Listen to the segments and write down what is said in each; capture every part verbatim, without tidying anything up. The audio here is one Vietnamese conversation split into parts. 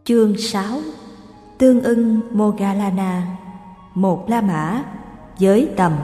Chương sáu. Tương ưng Moggallana, một La Mã, giới tầm.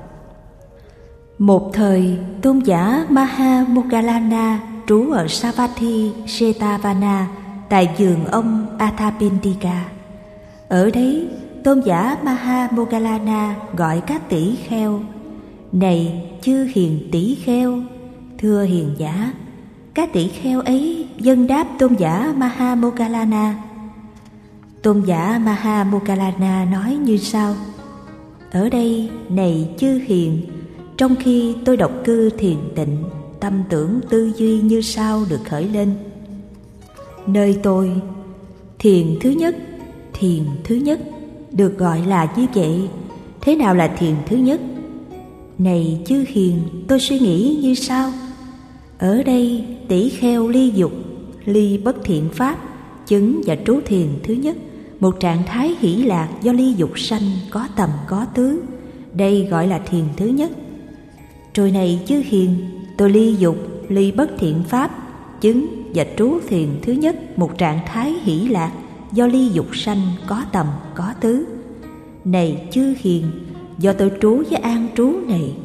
Một thời, tôn giả Maha Moggallana trú ở Savatthi Jetavana tại vườn ông Athapindika. Ở đấy, tôn giả Maha Moggallana gọi các tỷ kheo: "Này chư hiền tỷ kheo, thưa hiền giả." Các tỷ kheo ấy dâng đáp tôn giả Maha Moggallana. Tôn giả Maha Moggallana nói như sau: "Ở đây, này chư hiền, trong khi tôi độc cư thiền tịnh, tâm tưởng tư duy như sau được khởi lên. Nơi tôi, thiền thứ nhất, thiền thứ nhất được gọi là như vậy. Thế nào là thiền thứ nhất? Này chư hiền, tôi suy nghĩ như sau: ở đây tỷ kheo ly dục, ly bất thiện pháp, chứng và trú thiền thứ nhất, một trạng thái hỷ lạc do ly dục sanh, có tầm có tứ. Đây gọi là thiền thứ nhất. Rồi này chư hiền, tôi ly dục, ly bất thiện pháp, chứng và trú thiền thứ nhất, một trạng thái hỷ lạc do ly dục sanh, có tầm có tứ. Này chư hiền, do tôi trú với an trú này,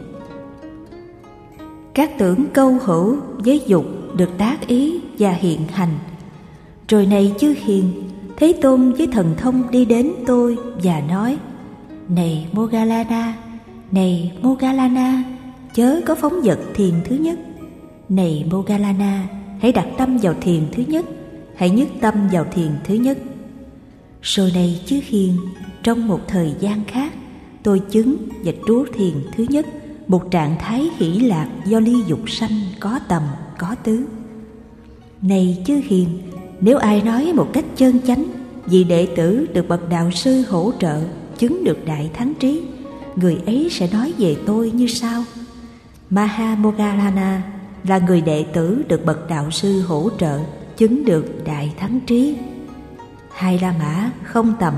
các tưởng câu hữu với dục được tác ý và hiện hành. Rồi này chư hiền, Thế Tôn với thần thông đi đến tôi và nói: này Moggallana, này Moggallana, chớ có phóng dật thiền thứ nhất. Này Moggallana, hãy đặt tâm vào thiền thứ nhất, hãy nhất tâm vào thiền thứ nhất. Rồi này chư hiền, trong một thời gian khác, tôi chứng và trú thiền thứ nhất, một trạng thái hỷ lạc do ly dục sanh, có tầm có tứ. Này chư hiền, nếu ai nói một cách chân chánh, vị đệ tử được bậc đạo sư hỗ trợ chứng được đại thắng trí, người ấy sẽ nói về tôi như sau: Maha Moggallana là người đệ tử được bậc đạo sư hỗ trợ chứng được đại thắng trí. Hai La Mã không tầm.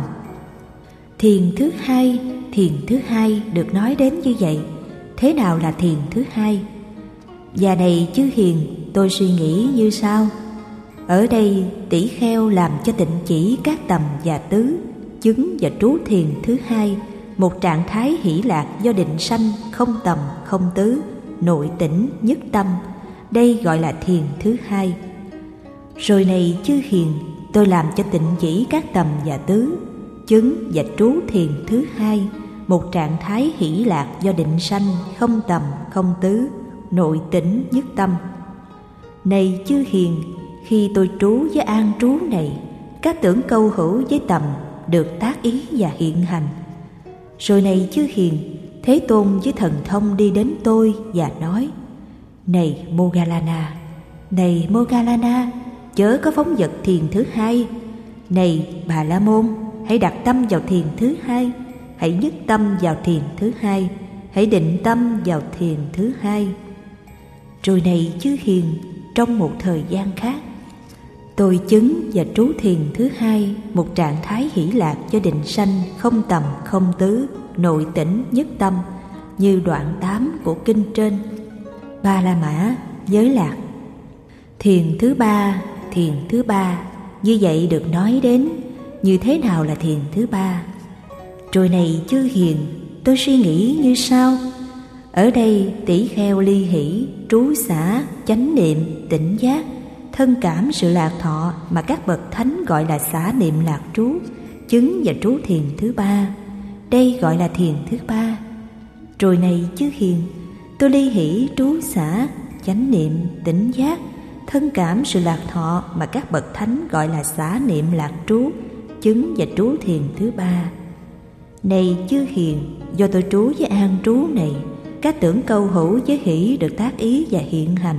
Thiền thứ hai, thiền thứ hai được nói đến như vậy. Thế nào là thiền thứ hai? Và này chư hiền, tôi suy nghĩ như sau: ở đây tỷ kheo làm cho tịnh chỉ các tầm và tứ, chứng và trú thiền thứ hai, một trạng thái hỷ lạc do định sanh, không tầm không tứ, nội tỉnh nhất tâm. Đây gọi là thiền thứ hai. Rồi này chư hiền, tôi làm cho tịnh chỉ các tầm và tứ, chứng và trú thiền thứ hai, một trạng thái hỷ lạc do định sanh, không tầm không tứ, nội tỉnh nhất tâm. Này chư hiền, khi tôi trú với an trú này, các tưởng câu hữu với tầm được tác ý và hiện hành. Rồi này chư hiền, Thế Tôn với thần thông đi đến tôi và nói: này Moggallana, này Moggallana, chớ có phóng dật thiền thứ hai. Này Bà La Môn, hãy đặt tâm vào thiền thứ hai, hãy nhất tâm vào thiền thứ hai, hãy định tâm vào thiền thứ hai. Rồi này chư hiền, trong một thời gian khác, tôi chứng và trú thiền thứ hai, một trạng thái hỷ lạc do định sanh, không tầm không tứ, nội tỉnh nhất tâm, như đoạn tám của kinh trên. Ba La Mã, giới lạc. Thiền thứ ba, thiền thứ ba như vậy được nói đến. Như thế nào là thiền thứ ba? Rồi này chư hiền, tôi suy nghĩ như sau: ở đây tỷ kheo ly hỷ, trú xả, chánh niệm, tỉnh giác, thân cảm sự lạc thọ mà các bậc thánh gọi là xả niệm lạc trú, chứng và trú thiền thứ ba. Đây gọi là thiền thứ ba. Rồi này chư hiền, tôi ly hỷ, trú xả, chánh niệm, tỉnh giác, thân cảm sự lạc thọ mà các bậc thánh gọi là xả niệm lạc trú, chứng và trú thiền thứ ba. Này chư hiền, do tôi trú với an trú này, các tưởng câu hữu với hỷ được tác ý và hiện hành.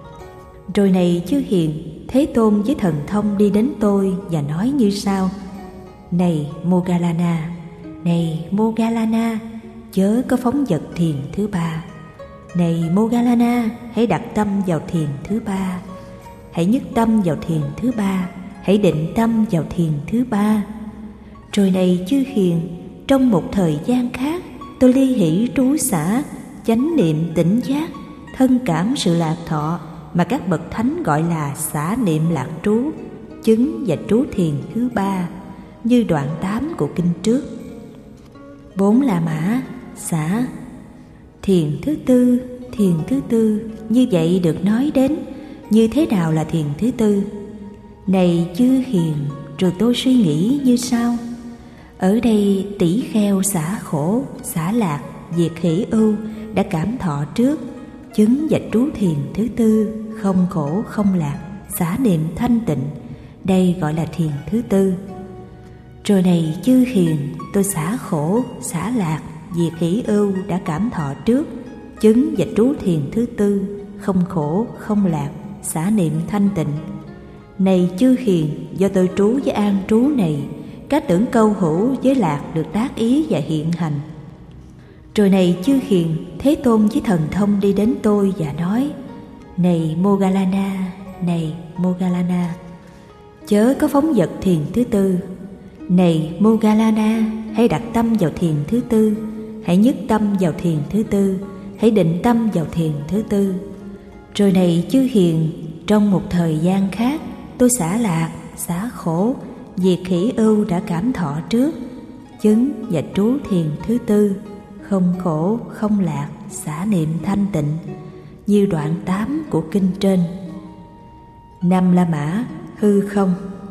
Rồi này chư hiền, Thế Tôn với thần thông đi đến tôi và nói như sau: này Moggallana, này Moggallana, chớ có phóng dật thiền thứ ba. Này Moggallana, hãy đặt tâm vào thiền thứ ba, hãy nhất tâm vào thiền thứ ba, hãy định tâm vào thiền thứ ba. Rồi này chư hiền, trong một thời gian khác, tôi ly hỷ, trú xả, chánh niệm, tỉnh giác, thân cảm sự lạc thọ mà các bậc thánh gọi là xả niệm lạc trú, chứng và trú thiền thứ ba, như đoạn tám của kinh trước. Bốn La Mã, xả. Thiền thứ tư, thiền thứ tư, như vậy được nói đến. Như thế nào là thiền thứ tư? Này chư hiền, rồi tôi suy nghĩ như sau. Ở đây tỷ kheo xả khổ, xả lạc, diệt hỷ ưu đã cảm thọ trước, chứng và trú thiền thứ tư, không khổ không lạc, xả niệm thanh tịnh. Đây gọi là thiền thứ tư. Rồi này chư hiền, tôi xả khổ, xả lạc, diệt hỷ ưu đã cảm thọ trước, chứng và trú thiền thứ tư, không khổ không lạc, xả niệm thanh tịnh. Này chư hiền, do tôi trú với an trú này, các tưởng câu hữu với lạc được tác ý và hiện hành. Rồi này chư hiền, Thế Tôn với thần thông đi đến tôi và nói: Này Moggallana, này Moggallana, chớ có phóng dật thiền thứ tư. Này Moggallana, hãy đặt tâm vào thiền thứ tư, hãy nhất tâm vào thiền thứ tư, hãy định tâm vào thiền thứ tư. Rồi này chư hiền, trong một thời gian khác, tôi xả lạc, xả khổ, diệt hỷ ưu đã cảm thọ trước, chứng và trú thiền thứ tư, không khổ không lạc, xả niệm thanh tịnh, như đoạn tám của kinh trên. Năm La Mã, hư không.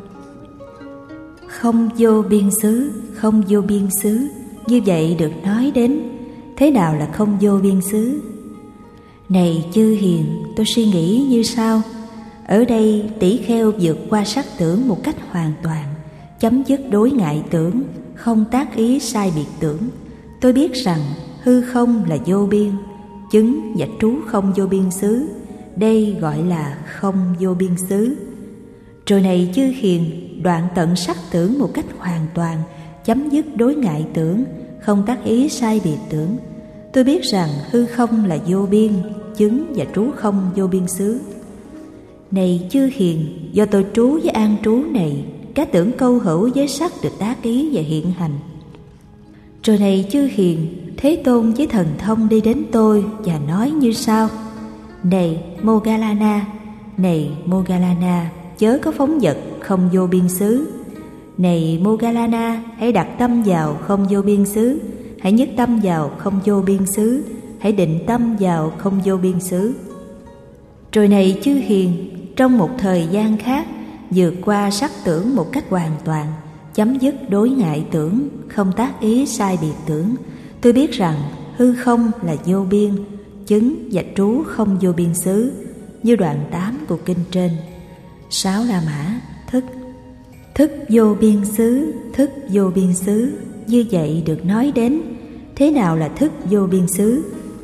Không vô biên xứ, không vô biên xứ, như vậy được nói đến. Thế nào là không vô biên xứ? Này chư hiền, tôi suy nghĩ như sau. Ở đây tỷ kheo vượt qua sắc tưởng một cách hoàn toàn, chấm dứt đối ngại tưởng, không tác ý sai biệt tưởng. Tôi biết rằng hư không là vô biên, chứng và trú không vô biên xứ. Đây gọi là không vô biên xứ. Rồi này chư hiền, đoạn tận sắc tưởng một cách hoàn toàn, chấm dứt đối ngại tưởng, không tác ý sai biệt tưởng. Tôi biết rằng hư không là vô biên, chứng và trú không vô biên xứ. Này chư hiền, do tôi trú với an trú này, các tưởng câu hữu với sắc được tác ý và hiện hành. Rồi này chư hiền, Thế Tôn với thần thông đi đến tôi và nói như sau: Này Moggallana, này Moggallana, chớ có phóng dật không vô biên xứ. Này Moggallana, hãy đặt tâm vào không vô biên xứ, hãy nhất tâm vào không vô biên xứ, hãy định tâm vào không vô biên xứ. Rồi này chư hiền, trong một thời gian khác, vượt qua sắc tưởng một cách hoàn toàn, chấm dứt đối ngại tưởng, không tác ý sai biệt tưởng. Tôi biết rằng hư không là vô biên, chứng và trú không vô biên xứ, như đoạn tám của kinh trên. Sáu La Mã, thức. Thức vô biên xứ, thức vô biên xứ, như vậy được nói đến. Thế nào là thức vô biên xứ?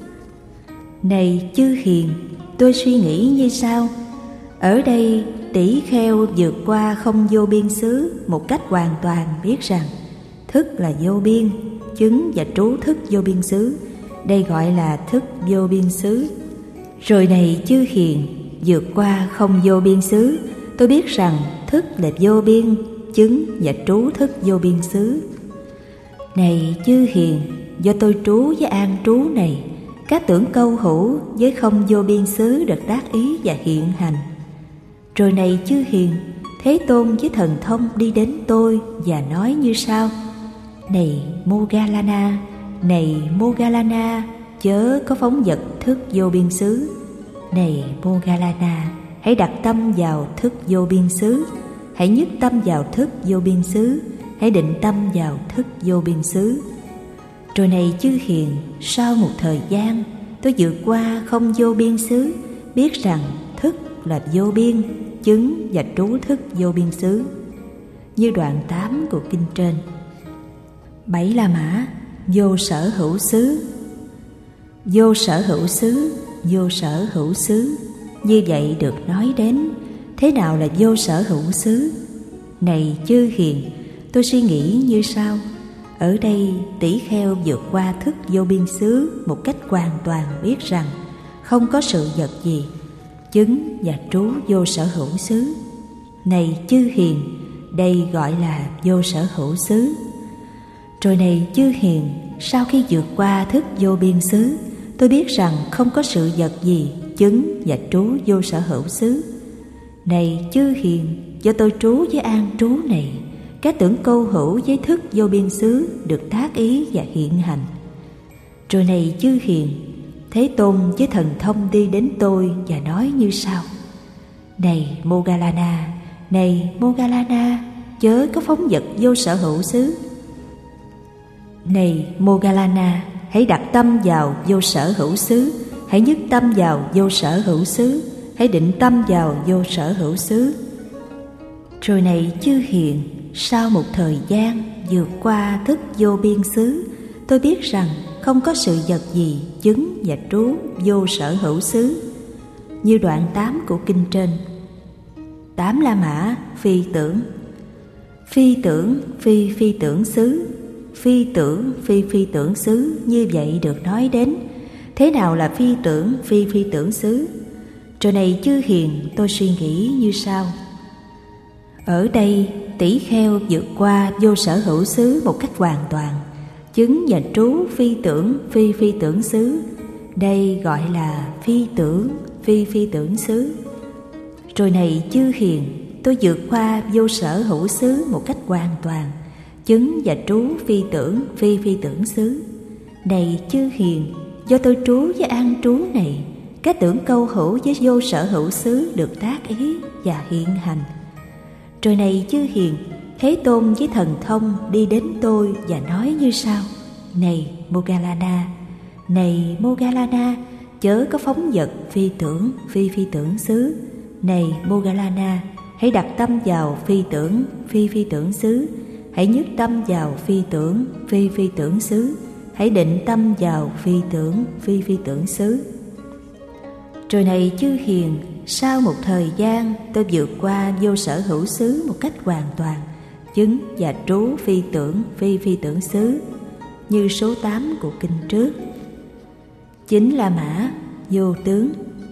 Này chư hiền, tôi suy nghĩ như sau. Ở đây tỷ kheo vượt qua không vô biên xứ một cách hoàn toàn, biết rằng thức là vô biên, chứng và trú thức vô biên xứ. Đây gọi là thức vô biên xứ. Rồi này chư hiền, vượt qua không vô biên xứ, tôi biết rằng thức là vô biên, chứng và trú thức vô biên xứ. Này chư hiền, do tôi trú với an trú này, các tưởng câu hữu với không vô biên xứ được tác ý và hiện hành. Rồi này chư hiền, Thế Tôn với thần thông đi đến tôi và nói như sau: Này Moggallana, này Moggallana, chớ có phóng dật thức vô biên xứ. Này Moggallana, hãy đặt tâm vào thức vô biên xứ, hãy nhất tâm vào thức vô biên xứ, hãy định tâm vào thức vô biên xứ. Rồi này chư hiền, sau một thời gian, tôi vượt qua không vô biên xứ, biết rằng thức là vô biên, chứng và trú thức vô biên xứ, như đoạn tám của kinh trên. Bảy La Mã, vô sở hữu xứ. Vô sở hữu xứ, vô sở hữu xứ, như vậy được nói đến. Thế nào là vô sở hữu xứ? Này chư hiền, tôi suy nghĩ như sau. Ở đây tỷ kheo vượt qua thức vô biên xứ một cách hoàn toàn, biết rằng không có sự vật gì, chứng và trú vô sở hữu xứ. Này chư hiền, đây gọi là vô sở hữu xứ. Rồi này chư hiền, sau khi vượt qua thức vô biên xứ, tôi biết rằng không có sự vật gì, chứng và trú vô sở hữu xứ. Này chư hiền, do tôi trú với an trú này, các tưởng câu hữu với thức vô biên xứ được tác ý và hiện hành. Rồi này chư hiền, Thế Tôn với thần thông đi đến tôi và nói như sau: Này Moggallana, này Moggallana, chớ có phóng dật vô sở hữu xứ. Này Moggallana, hãy đặt tâm vào vô sở hữu xứ, hãy nhất tâm vào vô sở hữu xứ, hãy định tâm vào vô sở hữu xứ. Rồi này chư hiền, sau một thời gian vượt qua thức vô biên xứ, tôi biết rằng không có sự vật gì chứng và trú vô sở hữu xứ. Như đoạn tám của kinh trên. Tám La Mã phi tưởng. Phi tưởng phi phi tưởng xứ. Phi tưởng phi phi tưởng xứ như vậy được nói đến. Thế nào là phi tưởng phi phi tưởng xứ? Rồi này chư hiền, tôi suy nghĩ như sau. Ở đây tỷ kheo vượt qua vô sở hữu xứ một cách hoàn toàn, chứng và trú phi tưởng phi phi tưởng xứ. Đây gọi là phi tưởng phi phi tưởng xứ. Rồi này chư hiền, tôi vượt qua vô sở hữu xứ một cách hoàn toàn, chứng và trú phi tưởng phi phi tưởng xứ. Này chư hiền, do tôi trú với an trú này, các tưởng câu hữu với vô sở hữu xứ được tác ý và hiện hành. Rồi này chư hiền, Thế Tôn với thần thông đi đến tôi và nói như sau: Này Moggallana, này Moggallana, chớ có phóng dật phi tưởng phi phi tưởng xứ. Này Moggallana, hãy đặt tâm vào phi tưởng phi phi tưởng xứ, hãy nhất tâm vào phi tưởng phi phi tưởng xứ, hãy định tâm vào phi tưởng phi phi tưởng xứ. Rồi này chư hiền, sau một thời gian tôi vượt qua vô sở hữu xứ một cách hoàn toàn, chứng và trú phi tưởng phi phi tưởng xứ, như số tám của kinh trước. Chính La Mã vô tướng.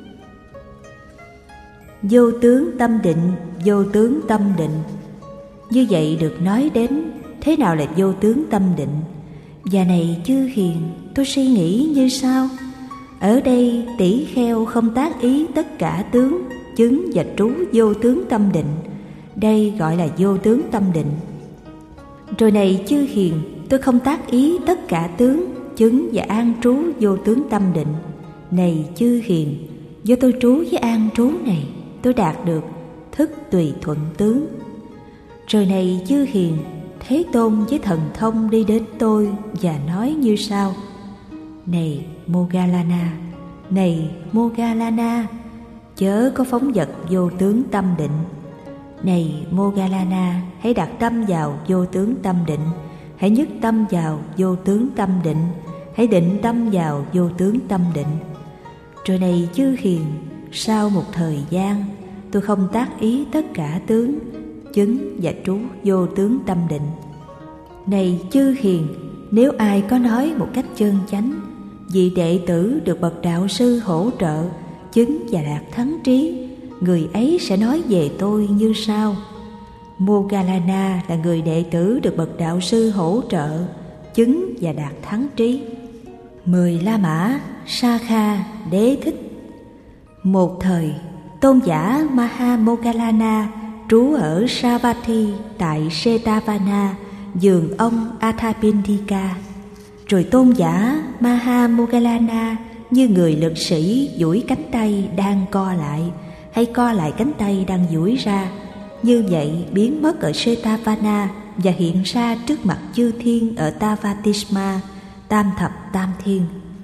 Vô tướng tâm định, vô tướng tâm định. Như vậy được nói đến. Thế nào là vô tướng tâm định? Và này chư hiền, tôi suy nghĩ như sau. Ở đây tỷ kheo không tác ý tất cả tướng, chứng và trú vô tướng tâm định. Đây gọi là vô tướng tâm định. Rồi này chư hiền, tôi không tác ý tất cả tướng, chứng và an trú vô tướng tâm định. Này chư hiền, do tôi trú với an trú này, tôi đạt được thức tùy thuận tướng. Rồi này chư hiền, Thế Tôn với thần thông đi đến tôi và nói như sau: Này Moggallana, này Moggallana, chớ có phóng dật vô tướng tâm định. Này Moggallana, hãy đặt tâm vào vô tướng tâm định, hãy nhất tâm vào vô tướng tâm định, hãy định tâm vào vô tướng tâm định. Rồi này chư hiền, sau một thời gian tôi không tác ý tất cả tướng, chứng và trú vô tướng tâm định. Này chư hiền, nếu ai có nói một cách chân chánh, vị đệ tử được bậc đạo sư hỗ trợ, chứng và đạt thắng trí, người ấy sẽ nói về tôi như sau: Moggallana là người đệ tử được bậc đạo sư hỗ trợ, chứng và đạt thắng trí. Mười La Mã Sakha Đế Thích. Một thời, tôn giả Maha Moggallana trú ở Savatthi tại Setavana, vườn ông Athapindika. Rồi tôn giả Maha Moggallana như người lực sĩ duỗi cánh tay đang co lại, hay co lại cánh tay đang duỗi ra, như vậy biến mất ở Setavana và hiện ra trước mặt chư thiên ở Tavatisma, tam thập tam thiên.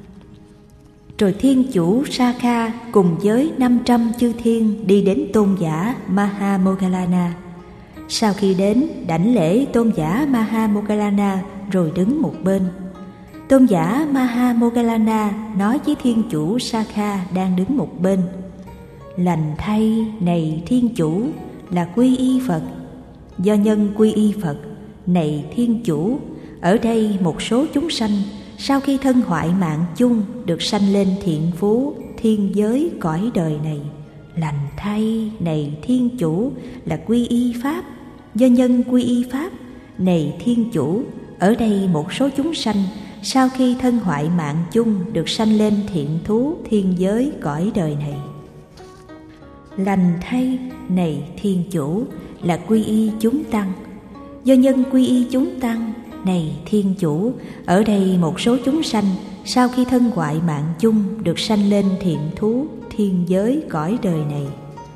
Rồi thiên chủ Sakha cùng với năm trăm chư thiên đi đến tôn giả Maha Moggallana. Sau khi đến, đảnh lễ tôn giả Maha Moggallana rồi đứng một bên. Tôn giả Maha Moggallana nói với thiên chủ Sakha đang đứng một bên: Lành thay, này thiên chủ, là quy y Phật. Do nhân quy y Phật, này thiên chủ, ở đây một số chúng sanh sau khi thân hoại mạng chung được sanh lên thiện phú, thiên giới, cõi đời này. Lành thay, này thiên chủ, là quy y Pháp. Do nhân quy y Pháp, này thiên chủ, ở đây một số chúng sanh sau khi thân hoại mạng chung được sanh lên thiện thú, thiên giới, cõi đời này. Lành thay, này thiên chủ, là quy y chúng tăng. Do nhân quy y chúng tăng, này Thiên Chủ, ở đây một số chúng sanh sau khi thân hoại mạng chung được sanh lên thiện thú thiên giới cõi đời này.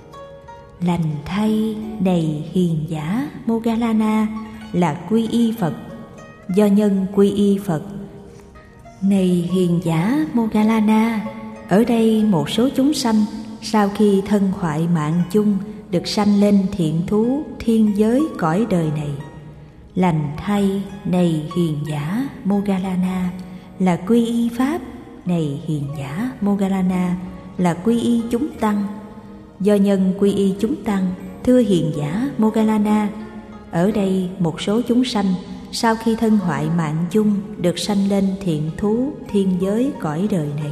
Lành thay, này hiền giả Moggallana, là quy y Phật. Do nhân quy y Phật, này hiền giả Moggallana, ở đây một số chúng sanh sau khi thân hoại mạng chung được sanh lên thiện thú thiên giới cõi đời này. Lành thay, này hiền giả Moggallana, là quy y Pháp. Này hiền giả Moggallana, là quy y chúng tăng. Do nhân quy y chúng tăng, thưa hiền giả Moggallana, ở đây một số chúng sanh sau khi thân hoại mạng chung được sanh lên thiện thú thiên giới cõi đời này.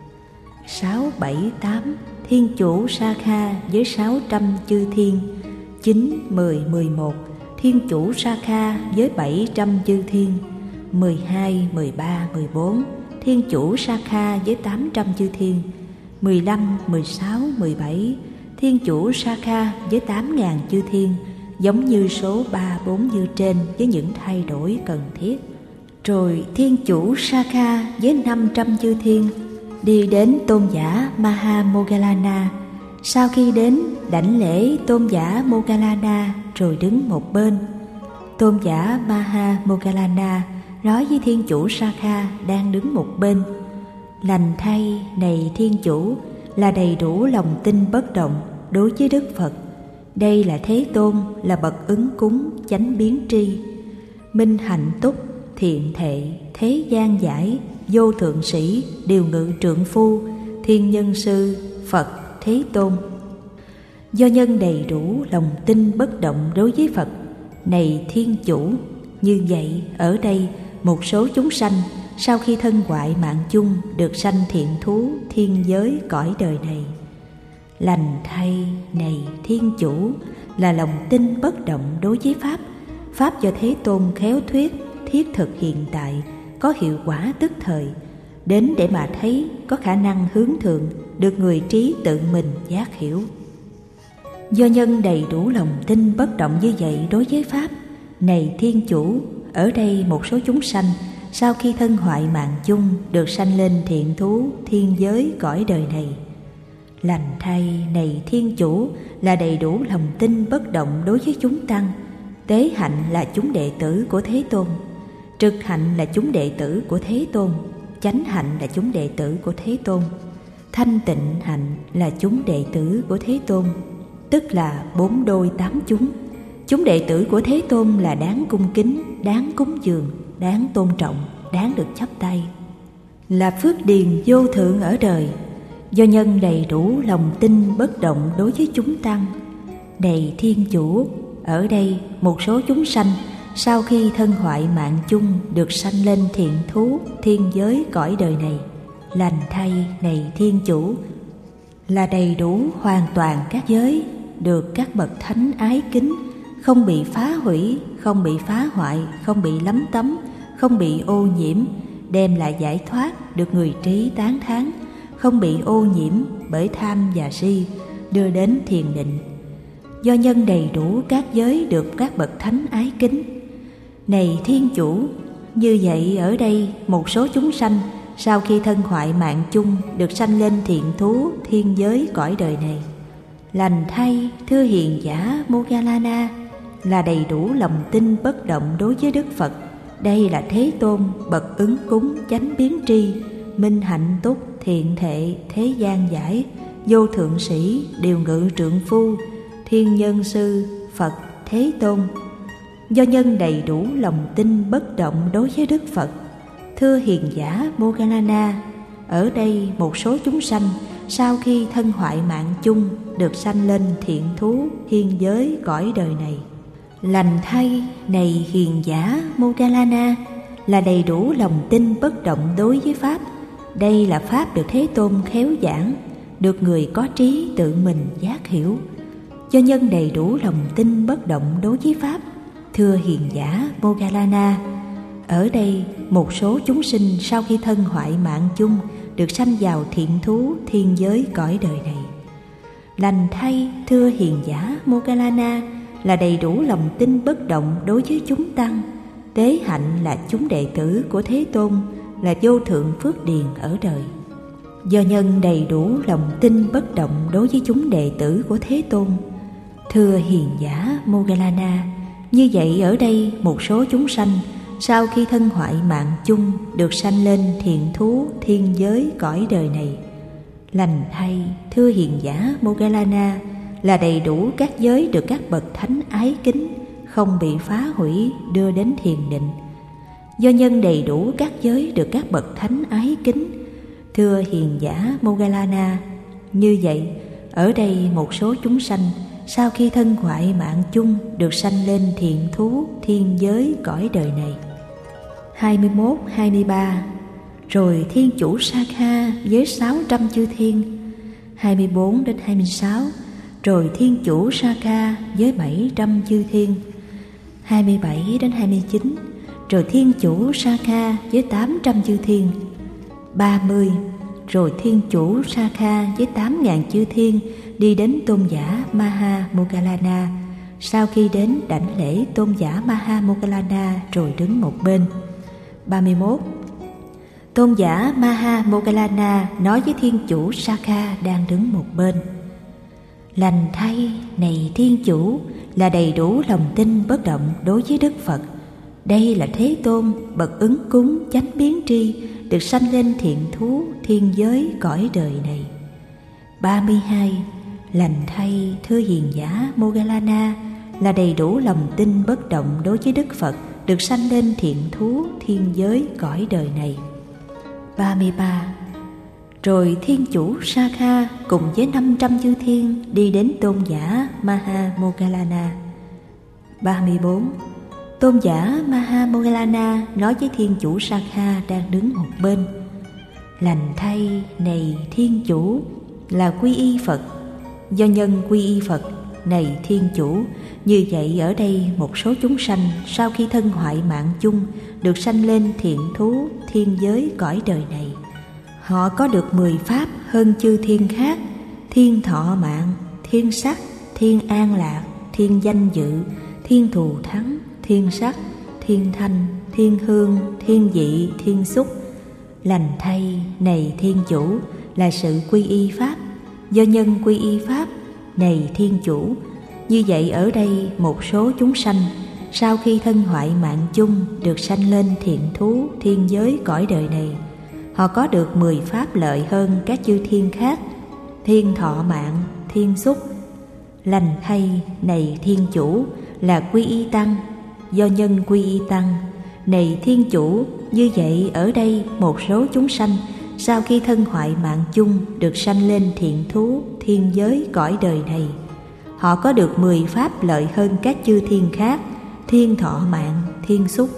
Sáu, bảy, tám. Thiên Chủ Sakha với sáu trăm chư thiên. Chín, mười, mười một. Thiên Chủ Sakha với bảy trăm chư thiên. Mười hai, mười ba, mười bốn. Thiên Chủ Sakha với tám trăm chư thiên. Mười lăm, mười sáu, mười bảy. Thiên Chủ Sakha với tám ngàn chư thiên, giống như số ba, bốn như trên với những thay đổi cần thiết. Rồi Thiên Chủ Sakha với năm trăm chư thiên đi đến tôn giả Maha Moggallana. Sau khi đến, đảnh lễ tôn giả Moggallana rồi đứng một bên. Tôn giả Maha Moggallana nói với Thiên Chủ Sakha đang đứng một bên: lành thay, này Thiên Chủ, là đầy đủ lòng tin bất động đối với Đức Phật. Đây là Thế Tôn, là bậc ứng cúng chánh biến tri, minh hạnh túc, thiện thệ, thế gian giải, vô thượng sĩ, điều ngự trượng phu, thiên nhân sư, Phật Thế Tôn. Do nhân đầy đủ lòng tin bất động đối với Phật, này Thiên Chủ, như vậy ở đây một số chúng sanh sau khi thân hoại mạng chung được sanh thiện thú thiên giới cõi đời này. Lành thay, này Thiên Chủ, là lòng tin bất động đối với Pháp. Pháp do Thế Tôn khéo thuyết, thiết thực hiện tại, có hiệu quả tức thời, đến để mà thấy, có khả năng hướng thượng, được người trí tự mình giác hiểu. Do nhân đầy đủ lòng tin bất động như vậy đối với Pháp, này Thiên Chủ, ở đây một số chúng sanh sau khi thân hoại mạng chung được sanh lên thiện thú thiên giới cõi đời này. Lành thay, này Thiên Chủ, là đầy đủ lòng tin bất động đối với chúng tăng. Tế hạnh là chúng đệ tử của Thế Tôn, trực hạnh là chúng đệ tử của Thế Tôn, chánh hạnh là chúng đệ tử của Thế Tôn, thanh tịnh hạnh là chúng đệ tử của Thế Tôn, tức là bốn đôi tám chúng. Chúng đệ tử của Thế Tôn là đáng cung kính, đáng cúng dường, đáng tôn trọng, đáng được chắp tay, là phước điền vô thượng ở đời. Do nhân đầy đủ lòng tin bất động đối với chúng tăng, này Thiên Chủ, ở đây một số chúng sanh sau khi thân hoại mạng chung được sanh lên thiện thú thiên giới cõi đời này. Lành thay, này Thiên Chủ, là đầy đủ hoàn toàn các giới, được các bậc thánh ái kính, không bị phá hủy, không bị phá hoại, không bị lấm tấm, không bị ô nhiễm, đem lại giải thoát, được người trí tán thán, không bị ô nhiễm bởi tham và si, đưa đến thiền định. Do nhân đầy đủ các giới được các bậc thánh ái kính, này Thiên Chủ, như vậy ở đây một số chúng sanh sau khi thân hoại mạng chung được sanh lên thiện thú thiên giới cõi đời này. Lành thay, thưa hiền giả Moggallana, là đầy đủ lòng tin bất động đối với Đức Phật. Đây là Thế Tôn, bậc ứng cúng chánh biến tri, minh hạnh túc, thiện thệ, thế gian giải, vô thượng sĩ, điều ngự trượng phu, thiên nhân sư, Phật Thế Tôn. Do nhân đầy đủ lòng tin bất động đối với Đức Phật, thưa hiền giả Moggallana, ở đây một số chúng sanh sau khi thân hoại mạng chung được sanh lên thiện thú thiên giới cõi đời này. Lành thay, này hiền giả Moggallana, là đầy đủ lòng tin bất động đối với Pháp. Đây là Pháp được Thế Tôn khéo giảng, được người có trí tự mình giác hiểu. Do nhân đầy đủ lòng tin bất động đối với Pháp, thưa hiền giả Moggallana, ở đây một số chúng sinh sau khi thân hoại mạng chung được sanh vào thiện thú thiên giới cõi đời này. Lành thay, thưa hiền giả Moggallana, là đầy đủ lòng tin bất động đối với chúng tăng. Tế hạnh là chúng đệ tử của Thế Tôn, là vô thượng phước điền ở đời. Do nhân đầy đủ lòng tin bất động đối với chúng đệ tử của Thế Tôn. Thưa hiền giả Moggallana, như vậy ở đây một số chúng sanh sau khi thân hoại mạng chung được sanh lên thiện thú thiên giới cõi đời này. Lành thay, thưa hiền giả Moggallana, là đầy đủ các giới được các bậc thánh ái kính, không bị phá hủy đưa đến thiền định. Do nhân đầy đủ các giới được các bậc thánh ái kính, thưa hiền giả Moggallana, như vậy ở đây một số chúng sanh sau khi thân hoại mạng chung được sanh lên thiện thú thiên giới cõi đời này. hai mươi mốt hai mươi ba. Rồi thiên chủ Sakha với sáu trăm chư thiên. hai mươi bốn đến hai mươi sáu. Rồi thiên chủ Sakha với bảy trăm chư thiên. hai mươi bảy đến hai mươi chín. Rồi thiên chủ Sakha với tám trăm chư thiên. ba mươi. Rồi thiên chủ Sakha với tám ngàn chư thiên đi đến tôn giả Maha Moggallana. Sau khi đến đảnh lễ tôn giả Maha Moggallana rồi đứng một bên. ba mươi mốt. Tôn giả Maha Moggallana nói với thiên chủ Sakha đang đứng một bên: Lành thay, này thiên chủ, là đầy đủ lòng tin bất động đối với Đức Phật. Đây là Thế Tôn, bậc ứng cúng chánh biến tri, được sanh lên thiện thú thiên giới cõi đời này. ba mươi hai. Lành thay, thưa hiền giả Moggallana, là đầy đủ lòng tin bất động đối với Đức Phật, được sanh lên thiện thú thiên giới cõi đời này. ba mươi ba. Rồi thiên chủ Sakha cùng với năm trăm chư thiên đi đến tôn giả Maha Moggallana. ba mươi bốn. Tôn giả Maha Moggallana nói với thiên chủ Sakha đang đứng một bên: Lành thay, này thiên chủ, là quy y Phật. Do nhân quy y Phật, này thiên chủ, như vậy ở đây một số chúng sanh sau khi thân hoại mạng chung được sanh lên thiện thú thiên giới cõi đời này. Họ có được mười pháp hơn chư thiên khác: thiên thọ mạng, thiên sắc, thiên an lạc, thiên danh dự, thiên thù thắng, thiên sắc, thiên thanh, thiên hương, thiên vị, thiên xúc. Lành thay, này thiên chủ, là sự quy y pháp. Do nhân quy y pháp, này thiên chủ, như vậy ở đây một số chúng sanh sau khi thân hoại mạng chung được sanh lên thiện thú thiên giới cõi đời này. Họ có được mười pháp lợi hơn các chư thiên khác: thiên thọ mạng, thiên xúc. Lành thay, này thiên chủ, là quy y tăng. Do nhân quy y tăng, này thiên chủ, như vậy ở đây một số chúng sanh sau khi thân hoại mạng chung được sanh lên thiện thú thiên giới cõi đời này. Họ có được mười pháp lợi hơn các chư thiên khác: thiên thọ mạng, thiên xúc.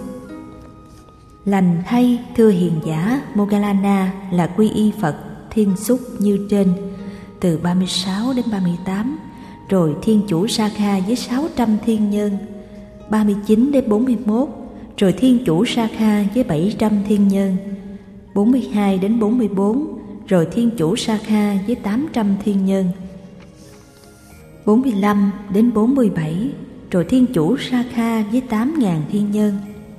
Lành thay, thưa hiền giả Moggallana, là quy y Phật, thiên xúc như trên. Từ ba mươi sáu đến ba mươi tám. Rồi thiên chủ Sakha với sáu trăm thiên nhân. ba mươi chín đến bốn mươi mốt. Rồi thiên chủ Sakha với bảy trăm thiên nhân. bốn mươi hai đến bốn mươi bốn. Rồi thiên chủ Sakha với tám trăm thiên nhân. bốn mươi lăm đến bốn mươi bảy. Rồi thiên chủ Sakha với tám ngàn thiên nhân.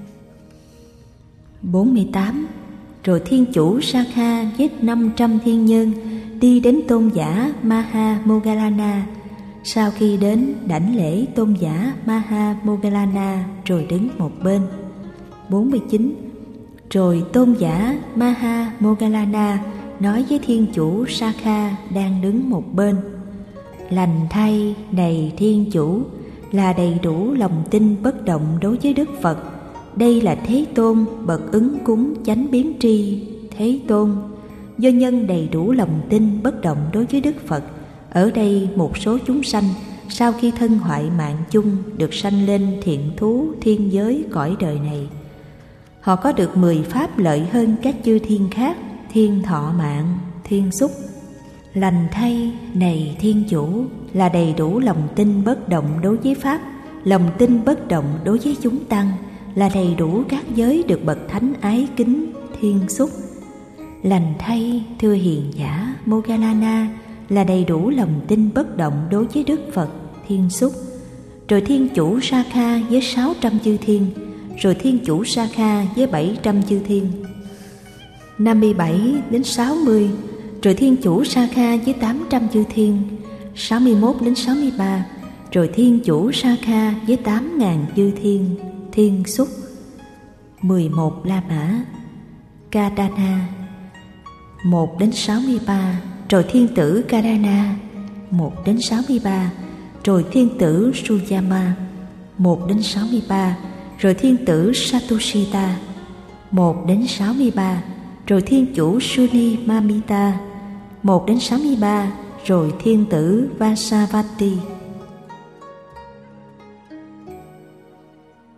bốn mươi tám. Rồi thiên chủ Sakha với năm trăm thiên nhân đi đến tôn giả Maha Moggallana. Sau khi đến đảnh lễ tôn giả Maha Moggallana rồi đứng một bên. bốn mươi chín. Rồi tôn giả Maha Moggallana nói với thiên chủ Sakha đang đứng một bên: Lành thay, này thiên chủ, là đầy đủ lòng tin bất động đối với Đức Phật. Đây là Thế Tôn, bậc ứng cúng chánh biến tri. Thế Tôn, do nhân đầy đủ lòng tin bất động đối với Đức Phật, ở đây một số chúng sanh sau khi thân hoại mạng chung được sanh lên thiện thú thiên giới cõi đời này. Họ có được mười pháp lợi hơn các chư thiên khác: thiên thọ mạng, thiên xúc. Lành thay, này thiên chủ, là đầy đủ lòng tin bất động đối với pháp, lòng tin bất động đối với chúng tăng, là đầy đủ các giới được bậc thánh ái kính, thiên xúc. Lành thay, thưa hiền giả Moggallana, là đầy đủ lòng tin bất động đối với Đức Phật, thiên xúc. rồi thiên chủ Sakha với sáu trăm chư thiên, rồi thiên chủ Sakha với bảy trăm chư thiên. năm mươi bảy đến sáu mươi, rồi thiên chủ Sakha với tám trăm chư thiên. sáu mươi mốt đến sáu mươi ba, rồi thiên chủ Sakha với tám ngàn chư thiên, thiên xúc. mười một La Mã. Kadana. một đến sáu mươi ba, rồi thiên tử Kadana. một đến sáu mươi ba, rồi thiên tử Suyama. một đến sáu mươi ba, rồi thiên tử Satushita. một đến sáu mươi ba, rồi thiên chủ Suni Mamita. một đến sáu mươi ba, rồi thiên tử Vasavati.